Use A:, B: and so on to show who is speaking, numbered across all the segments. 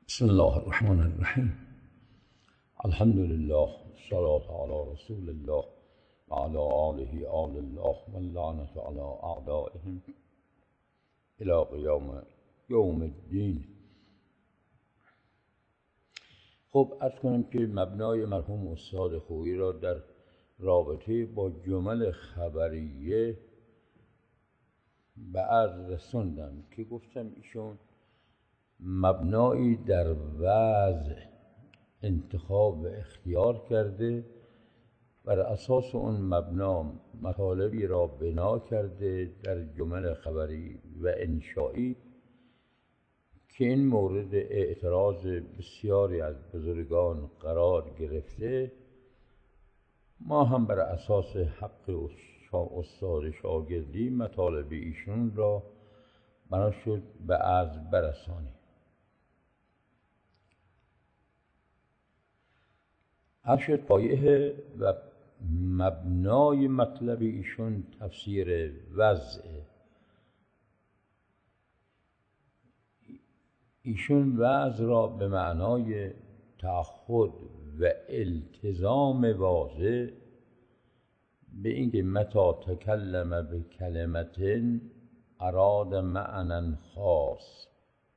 A: بسم الله الرحمن الرحیم. الحمد لله والصلاة على رسول الله وعلى آله آل الله واللعنة على أعدائهم إلى قیام یوم الدین. خب عرض کنم که مبنای مرحوم استاد خویی را در رابطه با جمل خبریه به عرض رسوندم که گفتم ایشون مبنایی در وضع انتخاب و اختیار کرده، بر اساس اون مبنا مطالبی را بنا کرده در جمل خبری و انشایی که این مورد اعتراض بسیاری از بزرگان قرار گرفته. ما هم بر اساس حق استاد شاگردی مطالب ایشون را بنا شد به عرض برسانیم. ارشد پایه و مبنای مطلب ایشون تفسیر وضع. ایشون وضع را به معنای تعهد و التزام واضح به اینکه متى تکلم به کلمت اراد معنی خاص،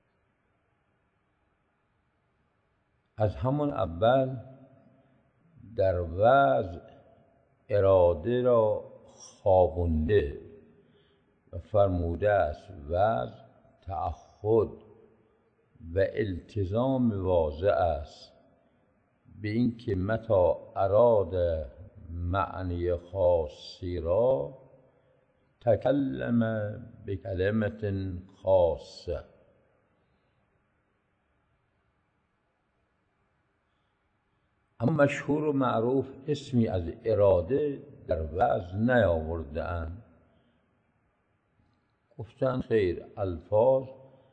A: از همون اول در وضع اراده را خوابونده و فرموده است وضع تعهد و التزام واضح است به اینکه متى اراد معنی خاصی را تکلم به کلمت خاصه. اما مشهور و معروف اسمی از اراده در وضع نیاورده اند. گفتن خیر، الفاظ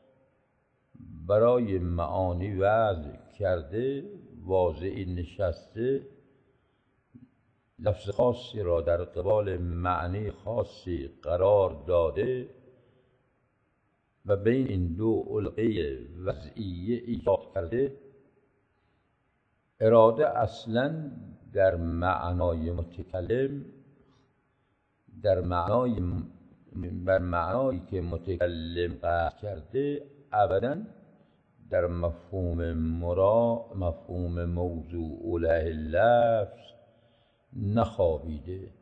A: برای معانی وضع کرده، واضعی نشسته، لفظ خاصی را در قبال معنی خاصی قرار داده و بین این دو علقه وضعیه ایجاد کرده. اراده اصلا در معنای متکلم، در معنایی که متکلم قصد کرده، ابدا در مفهوم موضوع له لفظ نخوابیده.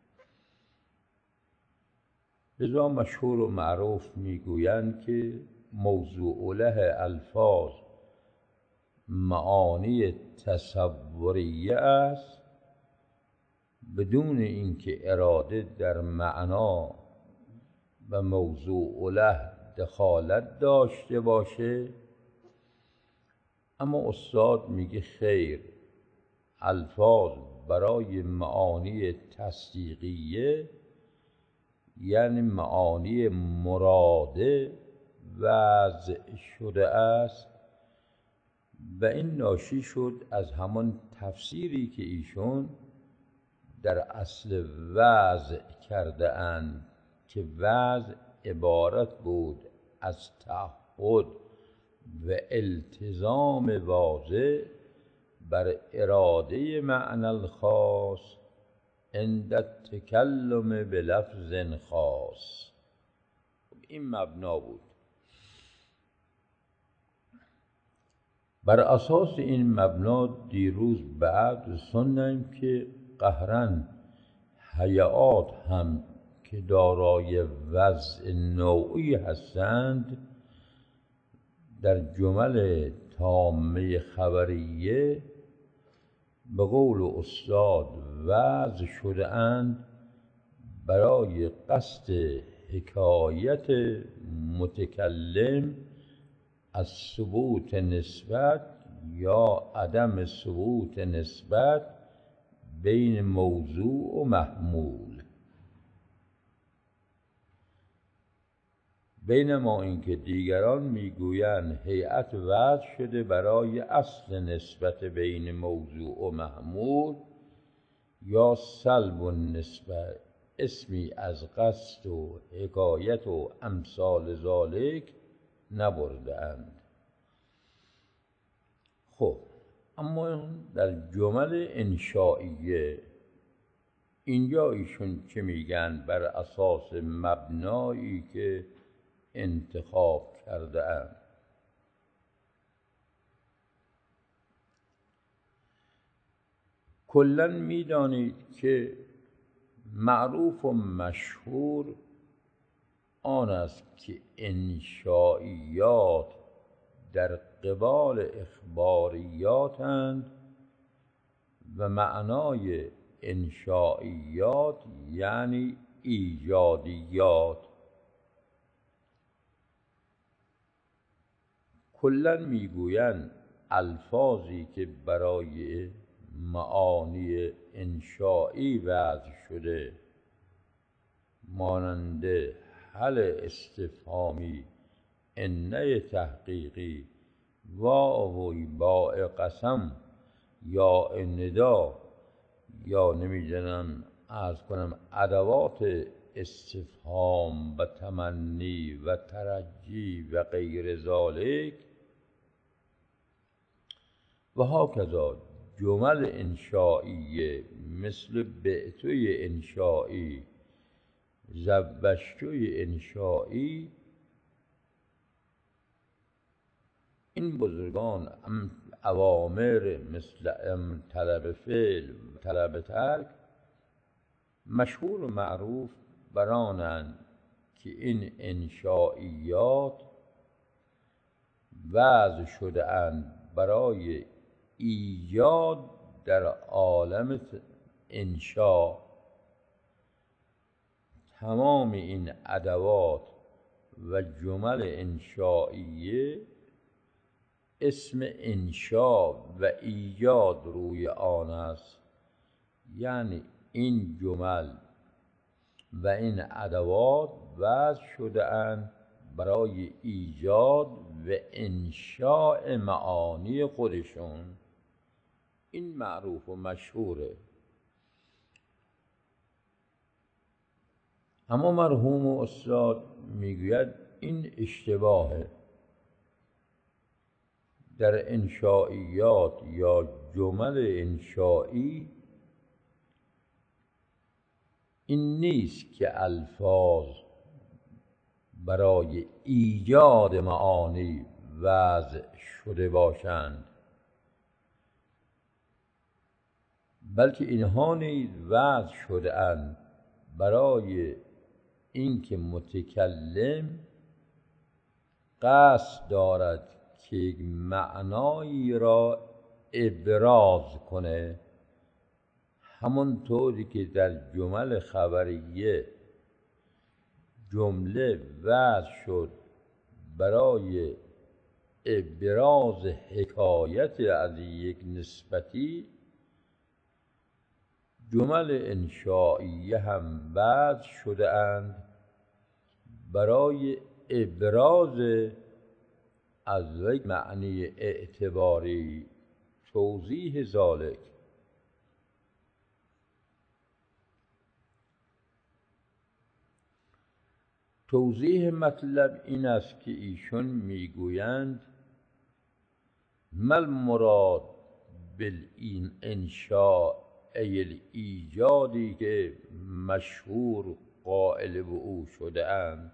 A: لذا مشهور و معروف میگویند که موضوع له الفاظ معانی تصوریه است، بدون اینکه اراده در معنا و موضوع له دخالت داشته باشه. اما استاد میگه خیر، الفاظ برای معانی تصدیقیه، یعنی معانی مراده وضع شده است و این ناشی شد از همان تفسیری که ایشون در اصل وضع کرده اند که وضع عبارت بود از تعهد و التزام واضح بر اراده معنی الخاص عند التکلم به لفظ خاص. این مبنا بود. بر اساس این مبنا دیروز بعد رسوندم که قهراً هیئات هم که دارای وضع نوعی هستند در جمل تامه خبریه به قول استاد وضع شده اند برای قصد حکایت متکلم از ثبوت نسبت یا عدم ثبوت نسبت بین موضوع و محمول. بینما اینکه دیگران میگویند هیئت وضع شده برای اصل نسبت بین موضوع و محمول یا سلب النسبت، اسمی از قصد و حکایت و امثال ذالک نبرده اند. اما در جمل انشائیه اینجا ایشون چه میگن؟ بر اساس مبنایی که انتخاب کرده اند. کلاً میدانید که معروف و مشهور آن است که انشائیات در قبال اخباریاتند و معنای انشائیات یعنی ایجادیات. کلاً میگویند الفاظی که برای معانی انشایی وضع شده مانند هل استفهامی، انه تحقیقی، واو باء قسم یا ندا یا نمیدونم عرض کنم ادوات استفهام و تمنی و ترجی و غیر ذالک و هاکذا جمل انشائیه مثل بعتوی انشائی، زوجتوی انشائی، این بزرگان اوامر مثل طلب فعل و طلب ترک مشهور و معروف برانند که این انشائیات وضع شده اند برای ایجاد در عالم انشا. تمام این ادوات و جمل انشائیه اسم انشا و ایجاد روی آن است، یعنی این جمل و این ادوات وضع شده اند برای ایجاد و انشاء معانی خودشون. این معروف و مشهوره. اما مرحوم و استاد میگوید این اشتباهه. در انشائیات یا جمل انشائی این نیست که الفاظ برای ایجاد معانی وضع شده باشند، بلکه اینها نیز وضع شده اند برای اینکه متکلم قصد دارد که یک معنایی را ابراز کنه، همانطوری که در جمل خبریه جمله وضع شد برای ابراز حکایت از یک نسبتی، جمل انشائیه هم وضع شده اند برای ابراز از یک معنی اعتباری. توضیح ذالک: توضیح مطلب این است که ایشون میگویند مل مراد بالانشاء ای ایجادی که مشهور قائل به او شده اند.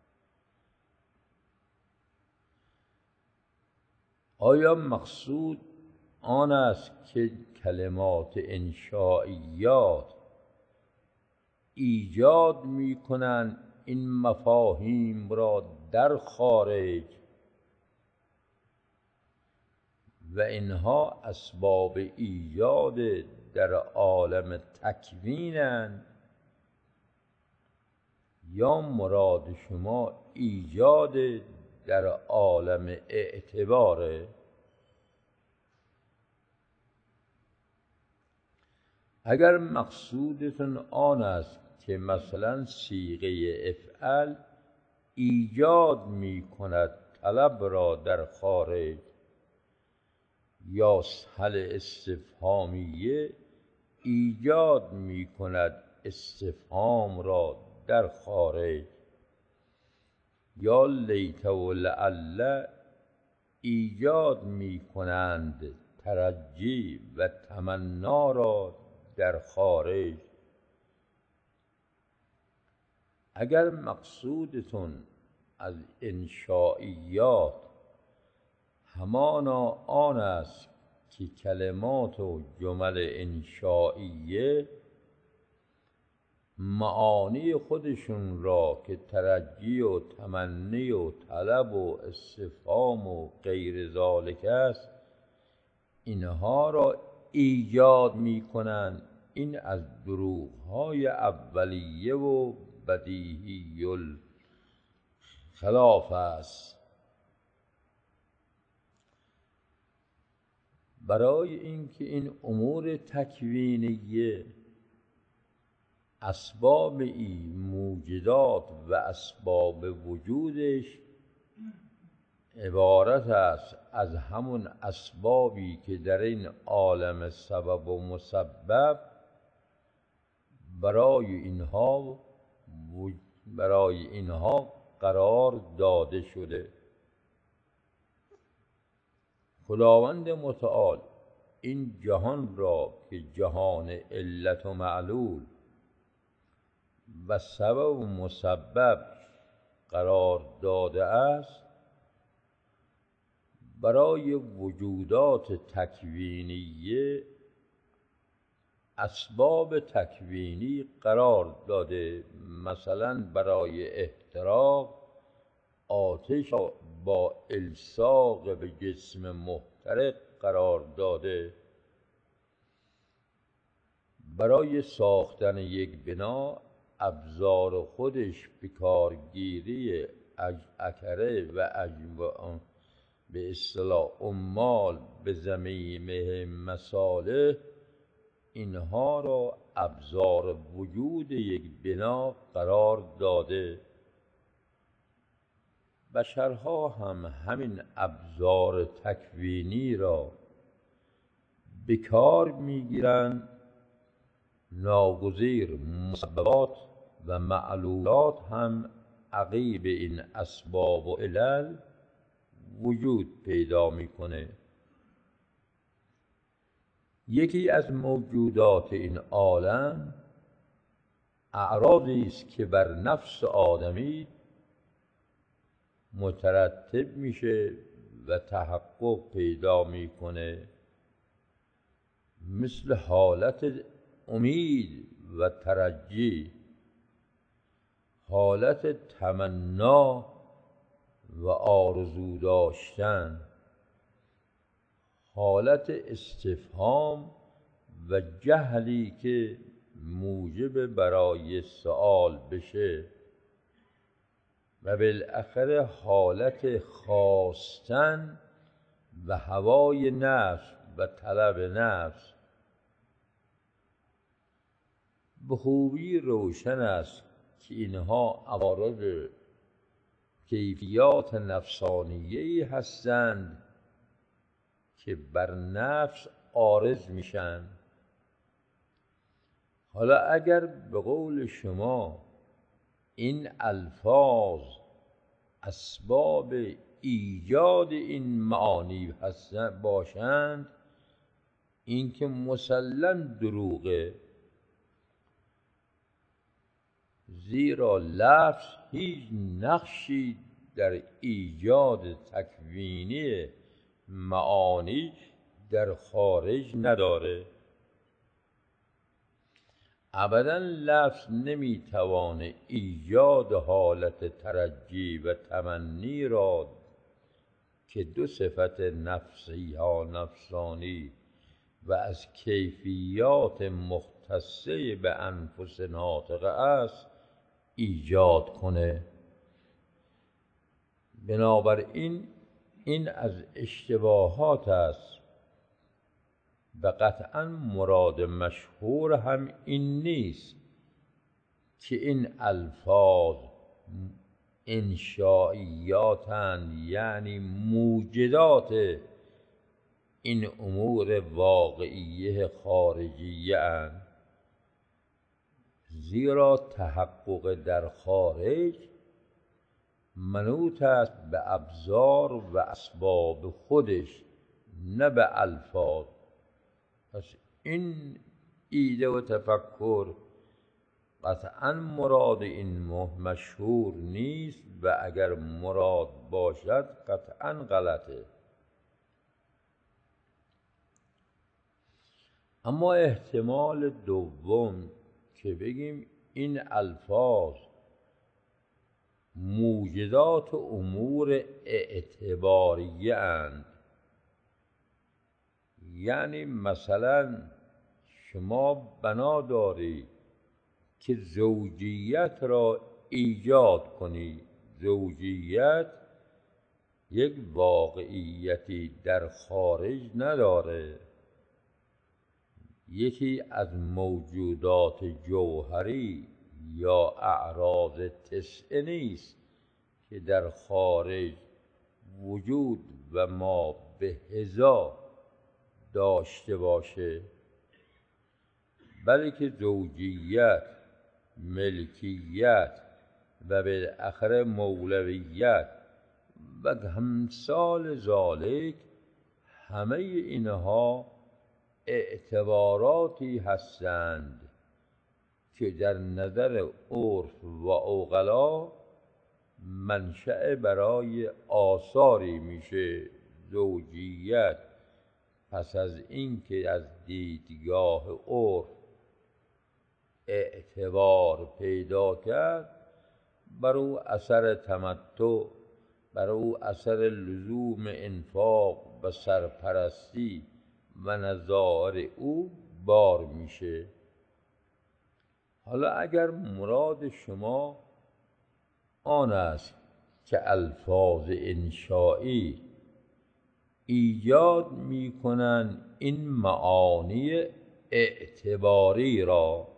A: آیا مقصود آن است که کلمات انشائیات ایجاد می کنند این مفاهیم را در خارج و اینها اسباب ایجاد در عالم تکوینند، یا مراد شما ایجاد در عالم اعتباره؟ اگر مقصودتون آن است که مثلا صیغه افعل ایجاد می کند طلب را در خارج، یا هل استفهامیه ایجاد می کند استفهام را در خارج، یا لیت و لعل ایجاد می کنند ترجی و تمنا را در خارج. اگر مقصودتون از انشائیات همانا آن است که کلمات و جمل انشائیه معانی خودشون را که ترجی و تمنی و طلب و استفهام و غیر ذالک است اینها را ایجاد میکنن، این از دروغ‌های اولیه و بدیهی الخلاف است. برای اینکه این امور تکوینیه اسباب موجودات و اسباب وجودش عبارت است از همون اسبابی که در این عالم سبب و مسبب برای اینها قرار داده شده. خداوند متعال این جهان را که جهان علت و معلول و سبب و مسبب قرار داده است برای وجودات تکوینیه اسباب تکوینی قرار داده. مثلا برای احتراق آتش با الصاق به جسم محترق قرار داده. برای ساختن یک بنا ابزار خودش به کارگیری اکره و به اصطلاح عمال به ضمیمه مصالح اینها را ابزار وجود یک بنا قرار داده. بشرها هم همین ابزار تکوینی را به کار میگیرند. ناگزیر مسببات و معلولات هم عقیب این اسباب و علل وجود پیدا میکنه. یکی از موجودات این عالم اعراضی است که بر نفس آدمی مترتب میشه و تحقق پیدا میکنه، مثل حالت امید و ترجی، حالت تمنا و آرزو داشتن، حالت استفهام و جهلی که موجب برای سؤال بشه و بالاخره حالت خواستن و هوای نفس و طلب نفس. به خوبی روشن است که اینها عوارض کیفیات نفسانیه‌ای هستند که بر نفس عارض میشن. حالا اگر به قول شما این الفاظ اسباب ایجاد این معانی باشند، این که مسلم دروغه، زیرا لفظ هیچ نقشی در ایجاد تکوینی معانی در خارج نداره. ابدا لفظ نمیتوانه ایجاد حالت ترجی و تمنی را که دو صفت نفسی یا نفسانی و از کیفیات مختصه به انفس ناطقه است ایجاد کنه. بنابراین این از اشتباهات است و قطعا مراد مشهور هم این نیست که این الفاظ انشائیاتند، یعنی موجدات این امور واقعیه خارجیه اند، زیرا تحقق در خارج منوط است به ابزار و اسباب خودش، نه به الفاظ. پس این ایده و تفکر قطعا مراد این مشهور نیست و اگر مراد باشد قطعا غلطه. اما احتمال دوم که بگیم این الفاظ موجدات امور اعتباریه اند، یعنی مثلا شما بنا دارید که زوجیت را ایجاد کنید. زوجیت یک واقعیتی در خارج نداره، یکی از موجودات جوهری یا اعراض تسعه نیست که در خارج وجود و ما به هزا داشته باشه، بلکه زوجیت، ملکیت و بالاخره مولویت و همثال ذالک، همه اینها اعتباراتی هستند که در نظر عرف و عقلا منشأ برای آثاری میشه. زوجیت پس از اینکه از دیدگاه عرف اعتبار پیدا کرد، بر او اثر تمتع، بر او اثر لزوم انفاق و سرپرستی و نظائر او بار میشه. حالا اگر مراد شما آن است که الفاظ انشایی ایجاد میکنن این معانی اعتباری را،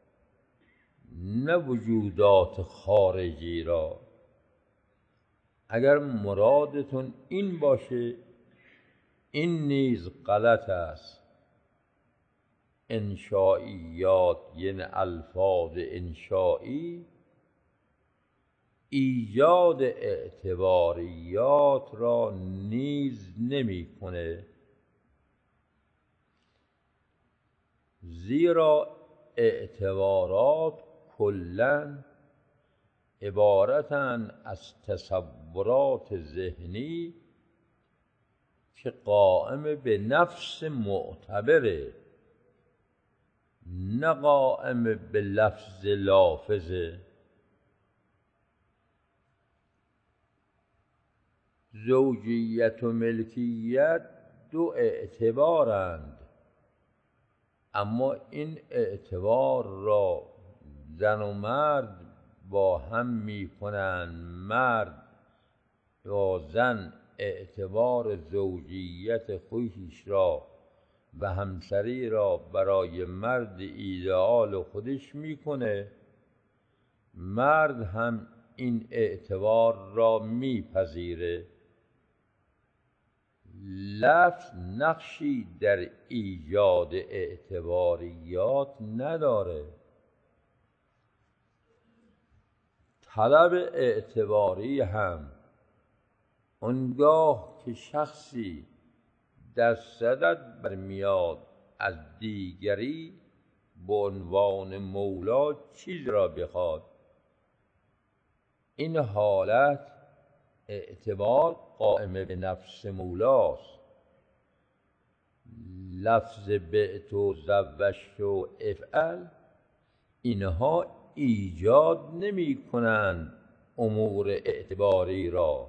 A: نه وجودات خارجی را، اگر مرادتون این باشه این نیز غلط است. انشائیات یعنی الفاظ انشایی ایجاد اعتباریات را نیز نمی‌کنه، زیرا اعتبارات کلاً عبارتند از تصورات ذهنی که قائم به نفس معتبره، نه قائم به لفظ لافظه. زوجیت و ملکیت دو اعتبارند، اما این اعتبار را زن و مرد با هم میکنند. مرد یا زن اعتبار زوجیت خویش را و همسری را برای مرد ایدئال خودش میکنه، مرد هم این اعتبار را میپذیره. لفظ نقشی در ایجاد اعتباریات نداره. طلب اعتباری هم اونگاه که شخصی در صدد برمیاد از دیگری به عنوان مولا چیز را بخواد، این حالت اعتبار قائم به نفس مولاست. لفظ بعت و زوجت و افعل اینها ایجاد نمی کنند امور اعتباری را،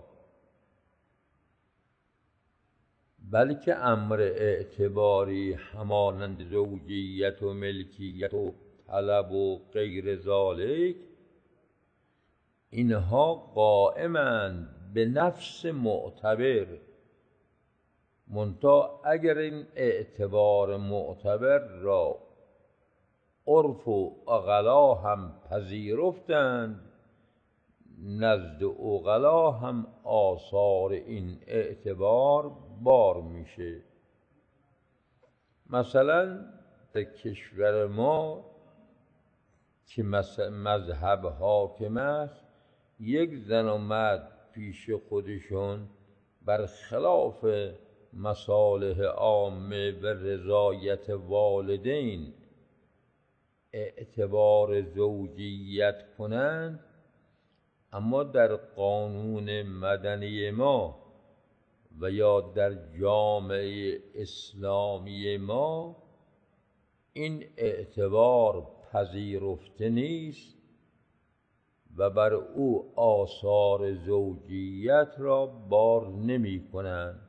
A: بلکه امر اعتباری همانند زوجیت و ملکیت و طلب و غیر ذالک، اینها قائمند به نفس معتبر. منتها اگر این اعتبار معتبر را عرف و عقلا هم پذیرفتند، نزد عقلا هم آثار این اعتبار بار میشه. مثلا در کشور ما که مذهب حاکم است، یک زن و مرد پیش خودشون برخلاف مصالح عامه و رضایت والدین اعتبار زوجیت کنند، اما در قانون مدنی ما و یا در جامعه اسلامی ما این اعتبار پذیرفته نیست و بر او آثار زوجیت را بار نمی کنند.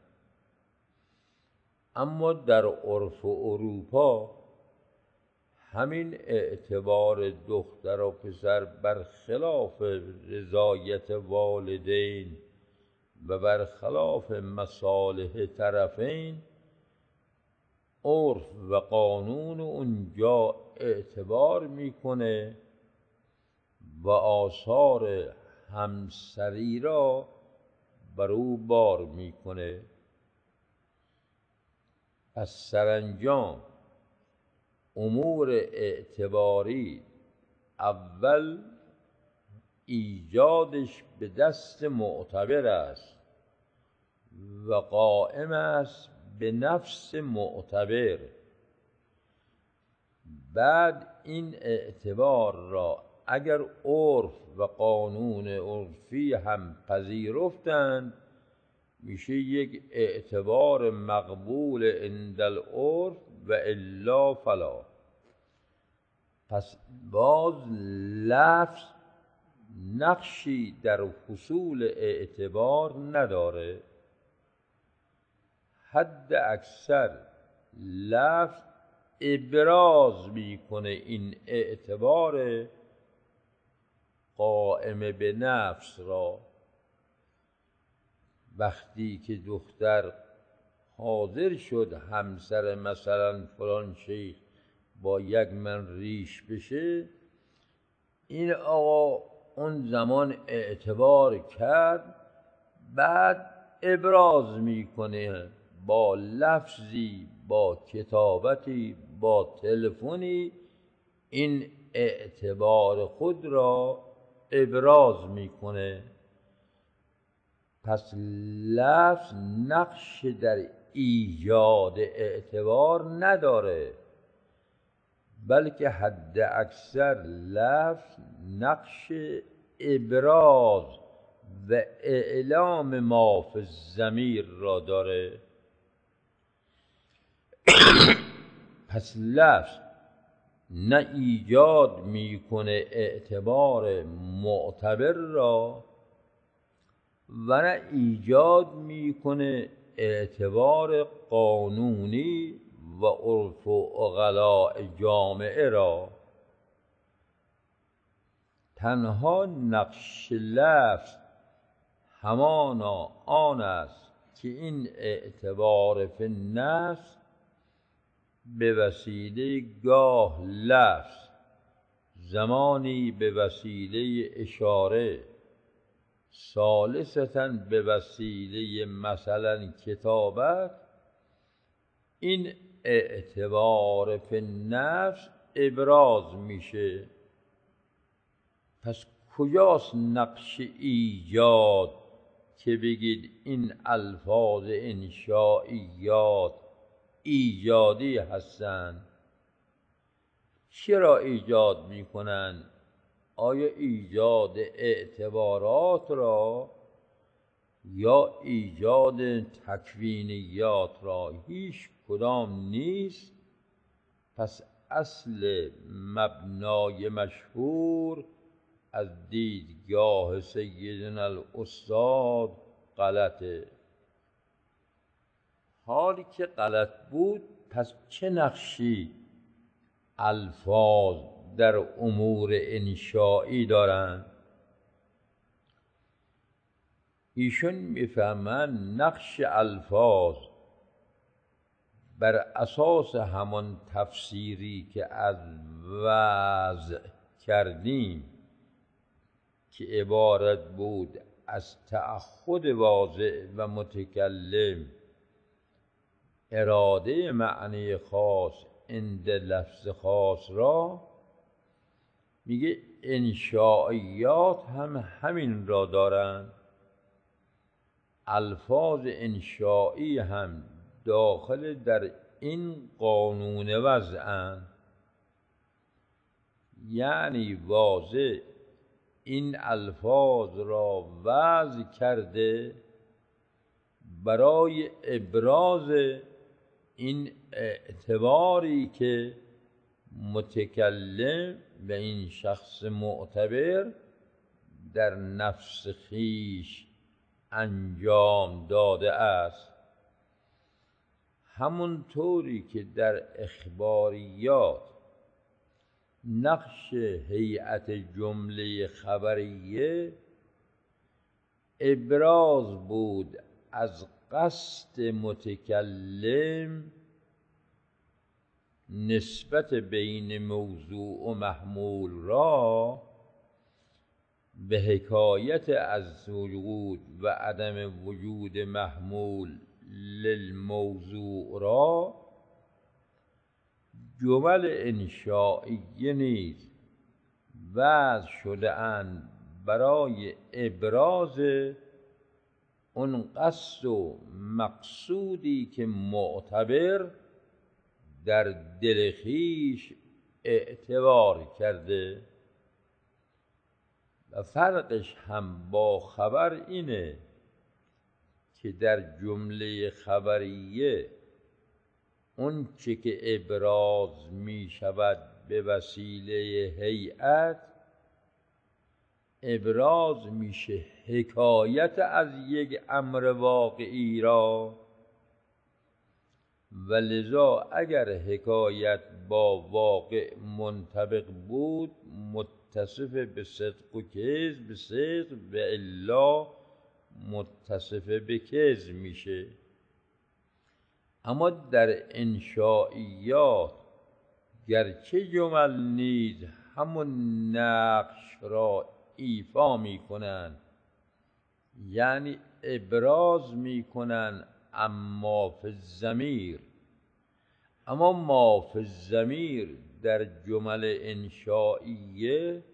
A: اما در عرف اروپا همین اعتبار دختر و پسر برخلاف رضایت والدین و برخلاف مصالح طرفین، عرف و قانون اونجا اعتبار میکنه و آثار همسری را بر او بار میکنه. پس سرانجام امور اعتباری اول ایجادش به دست معتبر است و قائم است به نفس معتبر. بعد این اعتبار را اگر عرف و قانون عرفی هم پذیرفتند، میشه یک اعتبار مقبول عند العرف و الا فلا. پس باز لفظ نقشی در حصول اعتبار نداره، حد اکثر لفظ ابراز میکنه این اعتبار قائم به نفس را. وقتی که دختر حاضر شد همسر مثلا فلان شیخ با یک من ریش بشه، این آقا اون زمان اعتبار کرد، بعد ابراز میکنه با لفظی، با کتابتی، با تلفنی، این اعتبار خود را ابراز میکنه. پس لفظ نقش در ایجاد اعتبار نداره، بلکه حد اکثر لفظ نقش ابراز و اعلام ما فی الضمیر را داره. پس لفظ نه ایجاد میکنه اعتبار معتبر را و نه ایجاد میکنه اعتبار قانونی و عرف و عقلاء جامعه را. تنها نقش لفظ همانا آن است که این اعتبار فی النفس به وسیله گاه لفظ، زمانی به وسیله اشاره، ثالثتاً به وسیله مثلا کتابت، این اعتبار فی النفس ابراز میشه. پس کجاست نقش ایجاد که بگید این الفاظ انشائیات ایجادی هستند؟ چرا ایجاد میکنن؟ آیا ایجاد اعتبارات را یا ایجاد تکوینیات را؟ هیچ کدام نیست. پس اصل مبنای مشهور از دیدگاه سیدنا الاستاد غلطه. حالی که غلط بود، پس چه نقشی الفاظ در امور انشائی دارند؟ ایشون میفهمند نقش الفاظ بر اساس همان تفسیری که از وضع کردیم که عبارت بود از تعهد واضع و متکلم اراده معنی خاص عند لفظ خاص را، میگه انشائیات هم همین را دارند. الفاظ انشائی هم داخل در این قانون وضعن، یعنی واضح این الفاظ را وضع کرده برای ابراز این اعتباری که متکلم و این شخص معتبر در نفس خویش انجام داده است. همونطوری که در اخباریات نقش هیئت جمله خبریه ابراز بود از قصد متکلم نسبت بین موضوع و محمول را، به حکایت از وجود و عدم وجود محمول للموضوع را، جمل انشائیه نیز وضع شده اند برای ابراز اون قصد و مقصودی که معتبر در دل خویش اعتبار کرده. و فرقش هم با خبر اینه که در جمله خبریه اون چه که ابراز می شود به وسیله هیئت، ابراز میشه حکایت از یک امر واقعی را، و لذا اگر حکایت با واقع منطبق بود متصف به صدق و کذب به صدق، و الا متصف به کذب میشه. اما در انشائیات گرچه جمل نیز همون نقش را ایفا میکنند، یعنی ابراز میکنند اما فی الضمیر، اما ما فی الضمیر در جمل انشائیه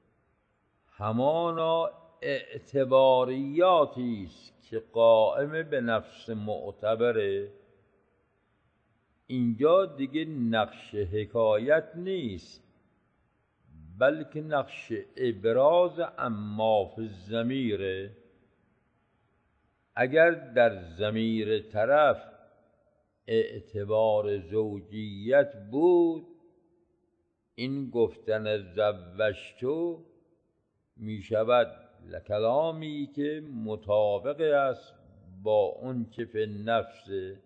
A: همانا اعتباریاتی است که قائم به نفس معتبره. اینجا دیگه نقش حکایت نیست، بلکه نقش ابراز اما فی الضمیره. اگر در ضمیر طرف اعتبار زوجیت بود، این گفتن زوجتو می شود کلامی که مطابق است با اون که فی النفس.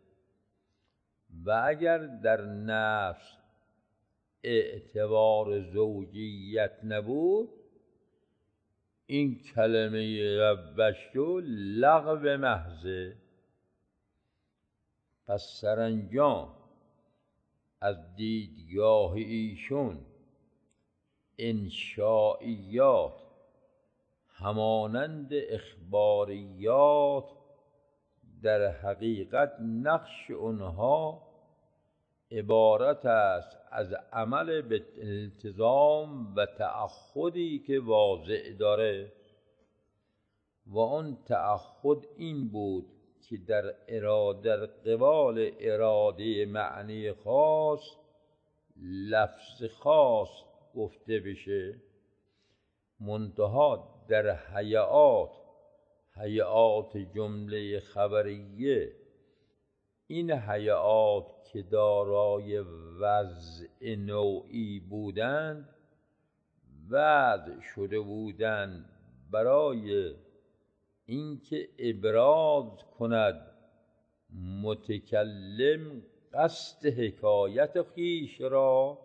A: و اگر در نفس اعتبار زوجیت نبود، این کلمه زوجتو لغو محضه. پس سرانجام از دیدگاه ایشون انشائیات همانند اخباریات در حقیقت نقش اونها عبارت است از عمل به التزام و تعهدی که واضع داره، و اون تعهد این بود که در قبال اراده معنی خاص لفظ خاص گفته بشه. منتها در هیئات جمله خبریه، این هیئات که دارای وضع نوعی بودند وضع شده بودند برای اینکه ابراز کند متکلم قصد حکایت خویش را.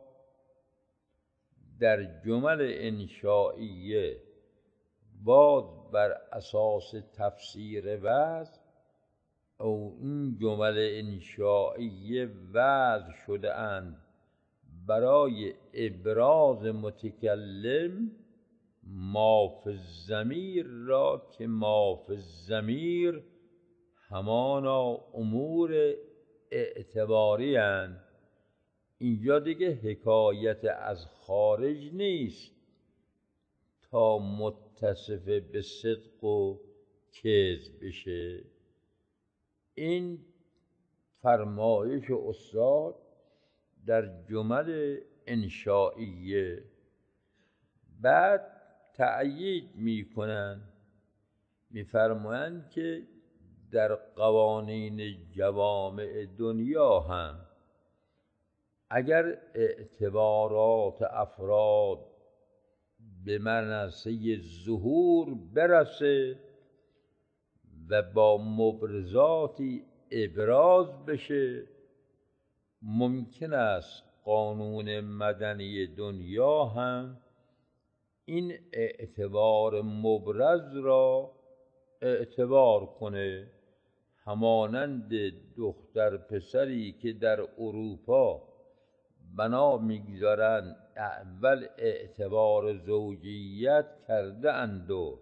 A: در جمل انشائیه باز بر اساس تفسیر وضع او این جمل انشائیه وضع شده اند برای ابراز متکلم ما فی الضمیر را، که ما فی الضمیر همانا امور اعتباری اند. اینجا دیگه حکایت از خارج نیست تا متصف به صدق و کذب بشه. این فرمایش استاد در جمل انشائیه. بعد تأیید میکنن، میفرمایند که در قوانین جوامع دنیا هم اگر اعتبارات افراد به منصه ظهور برسه و با مبرزاتی ابراز بشه، ممکن است قانون مدنی دنیا هم این اعتبار مبرز را اعتبار کنه، همانند دختر پسری که در اروپا بنا میگذارند اول اعتبار زوجیت کرده اند و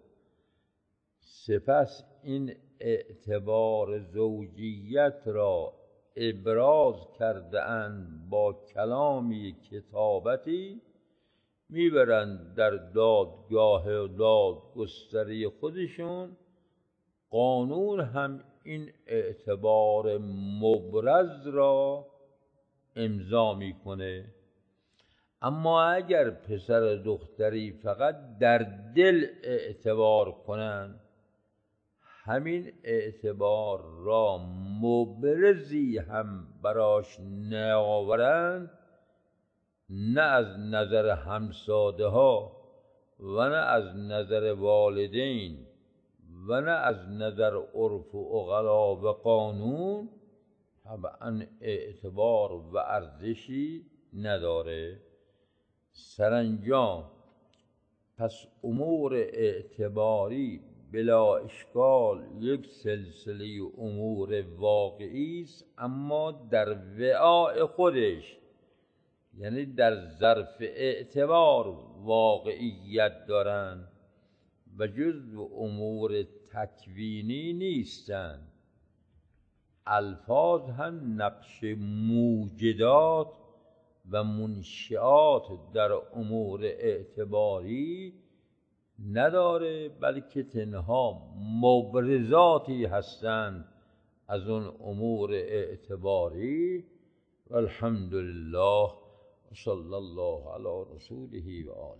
A: سپس این اعتبار زوجیت را ابراز کرده اند با کلامی کتابتی، میبرند در دادگاه دادگستری خودشون. قانون هم این اعتبار مبرز را امضا میکنه. اما اگر پسر دختری فقط در دل اعتبار کنند، همین اعتبار را مبرزی هم براش نیاورند، نه از نظر همساده ها و نه از نظر والدین و نه از نظر عرف و عقلا و قانون، طبعا اعتبار و ارزشی نداره. سرانجام پس امور اعتباری بلا اشکال یک سلسله امور واقعی است، اما در وعاء خودش، یعنی در ظرف اعتبار واقعیت دارند و جزو امور تکوینی نیستند. الفاظ هم نقش موجدات و منشئات در امور اعتباری نداره، بلکه تنها مبرزاتی هستند از اون امور اعتباری. والحمد لله و صلی الله علی رسوله و آله.